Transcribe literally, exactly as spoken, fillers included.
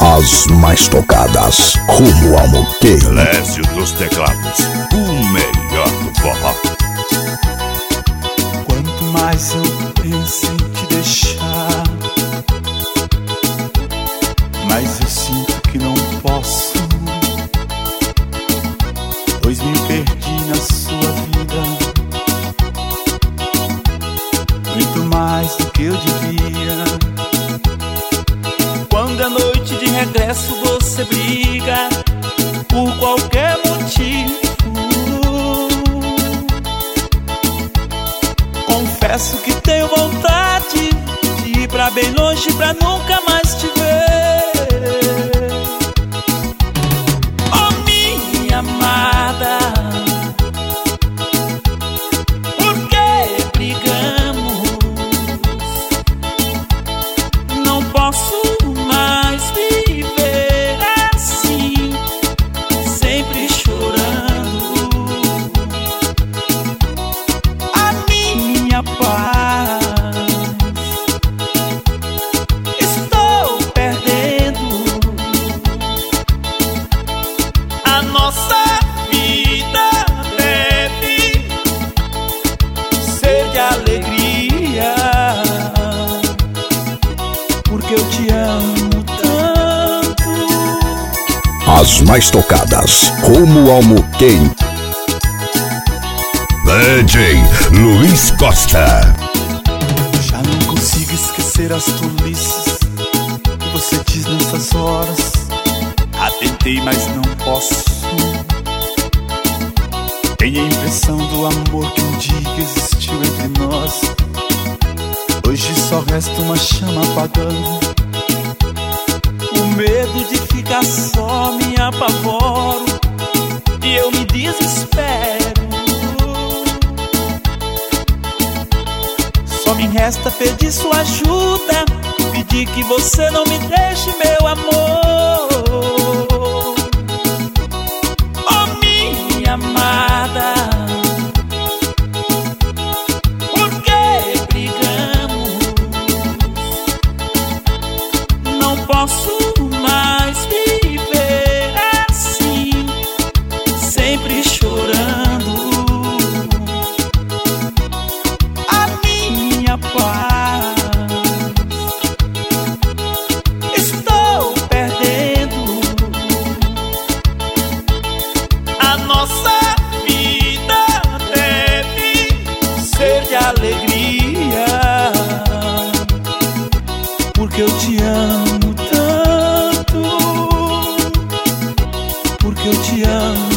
As mais tocadas, rumo ao Moquém. Lécio dos teclados, o melhor do forró. Quanto mais eu penso em te deixar, mas eu sinto que não posso, pois me perdi na sua vida, muito mais do que eu devia. Quando é noite de regresso você briga por qualquer motivo. Confesso que tenho vontade de ir pra bem longe pra nunca mais te ver. Oh, minha amada, por que brigamos? Não posso mais viver assim, sempre chorando. A minha paz estou perdendo. A nossa vida deve ser de alegria, porque eu te amo tanto. As mais tocadas, rumo ao Moquém. D J Luiz Costa. Já não consigo esquecer as tolices que você diz nessas horas. Já tentei, mas não posso. Tenho a impressão do amor que um dia existiu entre nós. Hoje só resta uma chama apagando. O medo de ficar só me apavoro e eu me desespero. Só me resta pedir sua ajuda, pedir que você não me deixe, meu amor. Oh, minha amada, por que brigamos? Não posso mais viver assim, sempre chorando. A minha paz estou perdendo. A nossa vida deve ser de alegria, porque eu te amo tanto, porque eu te amo.